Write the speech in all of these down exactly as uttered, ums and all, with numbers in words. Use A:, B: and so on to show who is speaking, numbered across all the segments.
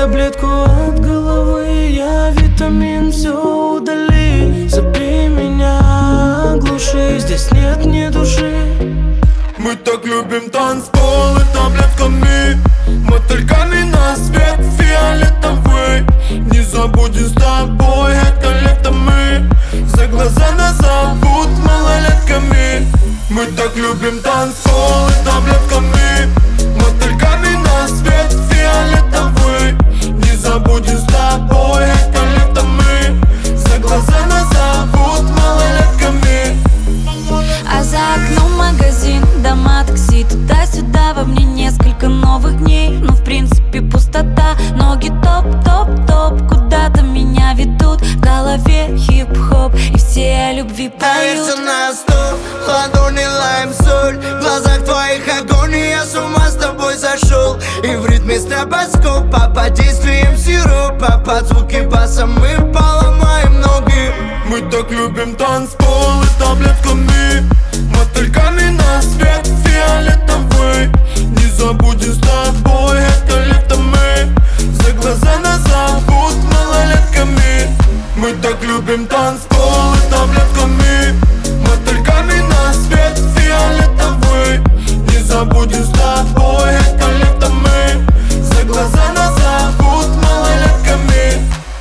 A: таблетку от головы. Я витамин, все удали. Забей меня, оглуши, здесь нет ни души.
B: Мы так любим танцполы таблетками, мотыльками на свет фиолетовый. Не забудем с тобой это лето мы, за глаза нас зовут малолетками. Мы так любим танцполы таблетками, мотыльками на свет фиолетовый. Не забудем с тобой это лето мы, за глаза нас зовут малолетками.
C: А за окном магазин, дома, такси, туда-сюда. Во мне несколько новых дней, но в принципе пустота. Ноги топ-топ-топ, куда-то меня ведут. В голове хип-хоп, и все о любви поют.
D: Все на стол, ладони лайм, соль. В глазах твоих огонь, и я с ума с тобой сошел. И в ритме стробоскопа, под действием сиропа, под звуки баса мы поломаем ноги.
B: Мы так любим танцполы таблетками, мотыльками на свет фиолетовый. Не забудем с тобой это лето мы, за глаза нас зовут малолетками. Мы так любим танцполы таблетками, мотыльками на свет фиолетовый. Не забудем с тобой это лето мы, за глаза нас зовут малолетками.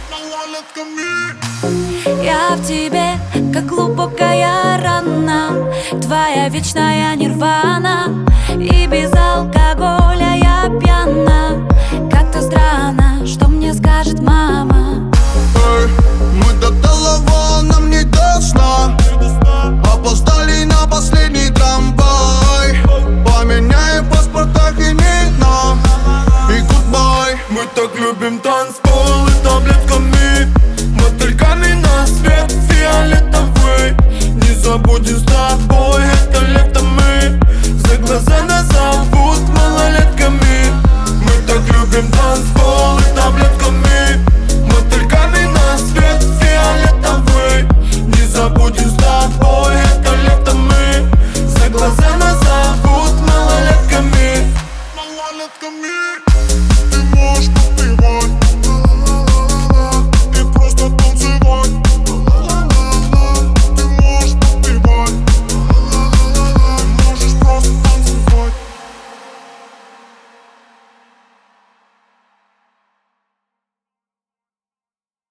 C: Я в тебе, как глубокая рана, твоя вечная нирвана. И без алкоголя я пьяна. Как-то странно, что мне скажет мама.
D: Эй, мы до того, нам не до сна. Опоздали на последний трамвай. Поменяем в паспортах имена и гудбай.
B: Мы так любим танцполы таблетками, мотыльками на свет фиолетовый. Не забудем с тобой